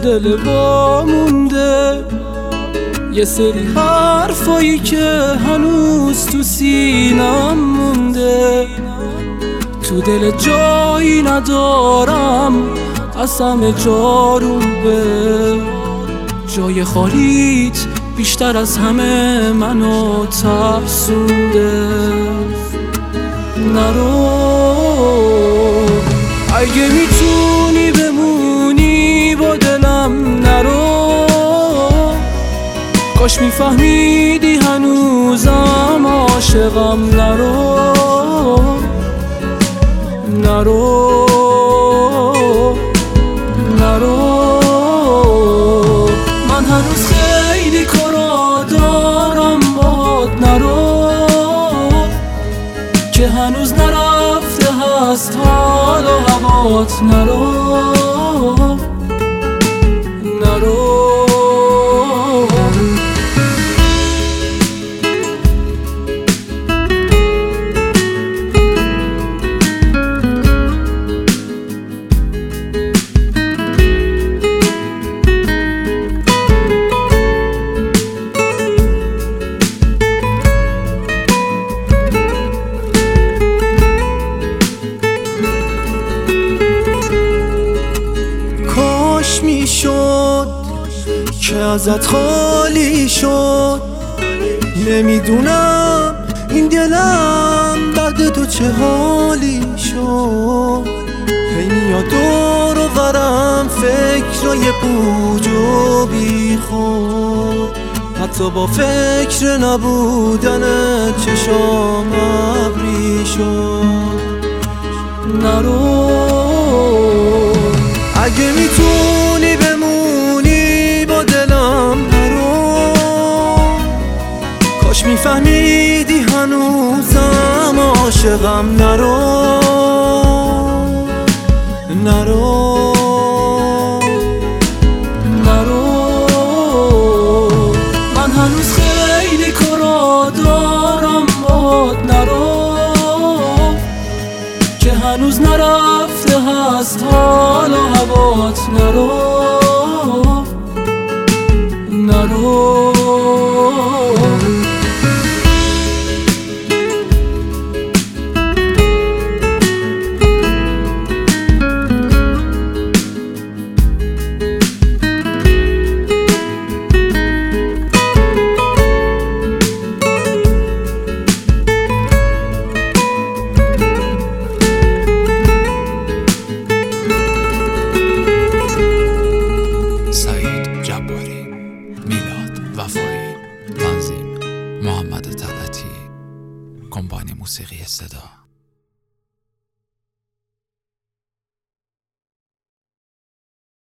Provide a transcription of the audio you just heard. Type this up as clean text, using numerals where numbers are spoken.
دل با مونده، یه سری حرفایی که هنوز تو سینم مونده. تو دل جایی ندارم از همه جاروم به جای خالیت بیشتر از همه منو ترسونده. نرو اگه میتونی بمونی با دلم، نرو کاش میفهمیدی هنوزم عاشقم. نرو نرو نرو، من هنوز خیلی کارا دارم باهات. نرو که هنوز نرفته هست حال و هوات. نرو نرو میشد که ازت خالی شد. نمیدونم این دلم بعد تو چه حالی شد. هی میاد دور و برم فکرای پوچ و بی خود، حتی با فکر نبودن چشام ابری شد. نرو اگه میتونی بمونی با دلم، نرو کاش میفهمیدی هنوزم عاشقم. نرو نرو نرو، من هنوز خیلی کارا دارم باهات. نرو که هنوز نرفته هست حال و هوات. نرو نرو وفایی، تنظیم محمد طلعتی، کمپانی موسیقی صدا.